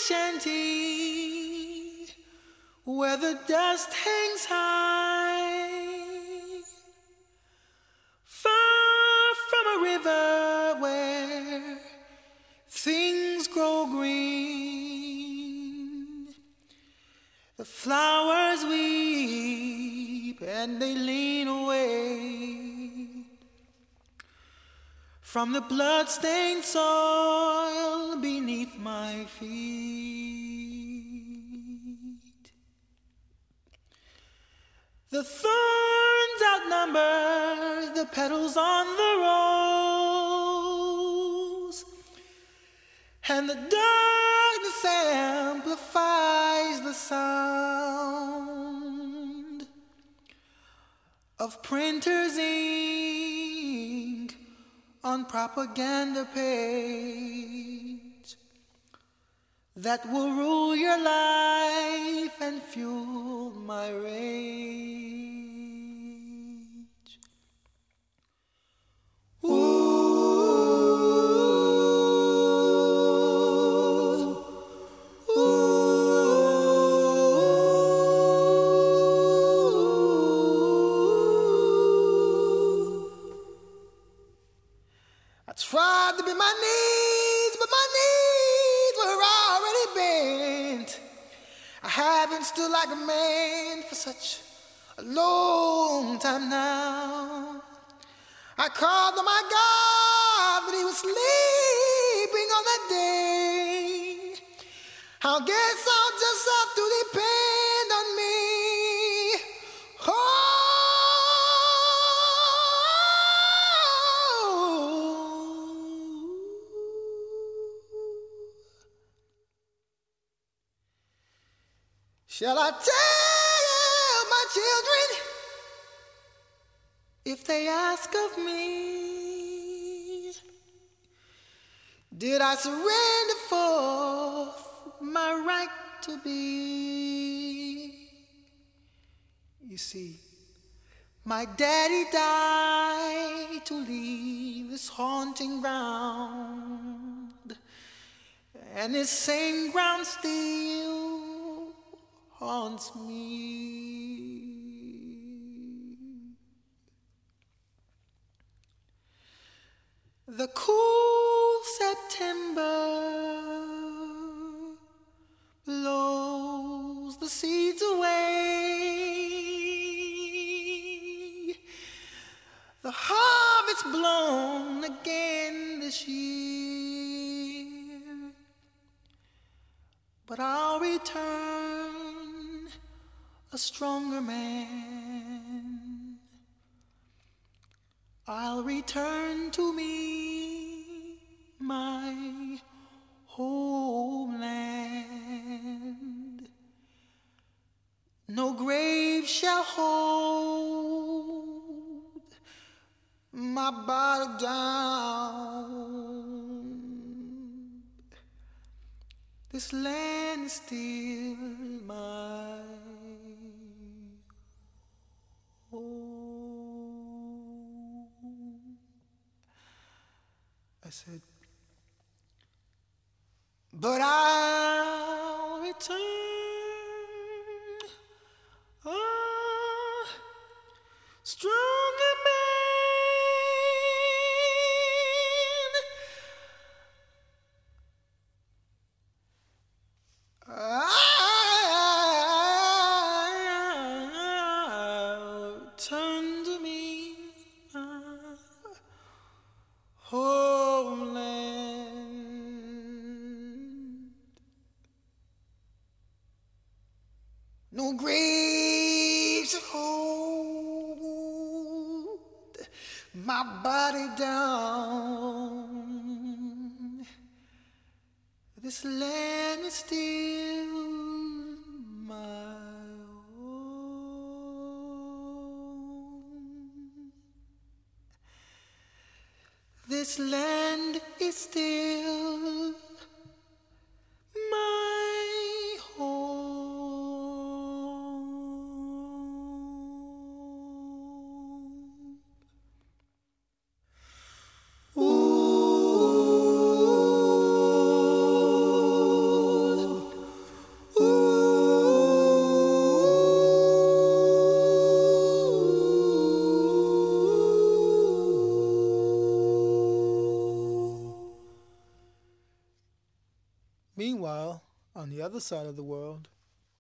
shanty where the dust hangs high, far from a river where things grow green. The flowers weep and they lean away from the blood-stained soil beneath my feet. The thorns outnumber the petals on the rose, and the darkness amplifies the sound of printer's ink on propaganda page that will rule your life and fuel my rage. Ooh. I tried to bend my knees, but my knees were already bent. I haven't stood like a man for such a long time now. I called on my God, but he was sleeping on that day. I guess I'll just have to depend on me. Shall I tell my children if they ask of me? Did I surrender forth my right to be? You see, my daddy died to leave this haunting ground, and this same ground still haunts me. The cool September blows the seeds away. The harvest blown again this year, but I'll return a stronger man. I'll return to me my homeland. No grave shall hold my body down. This land is still mine. I said, but I'll return a stronger man. I'll turn to me homeland. No grave to hold my body down. This land is still my own. This land is still my home. Ooh. Meanwhile, on the other side of the world,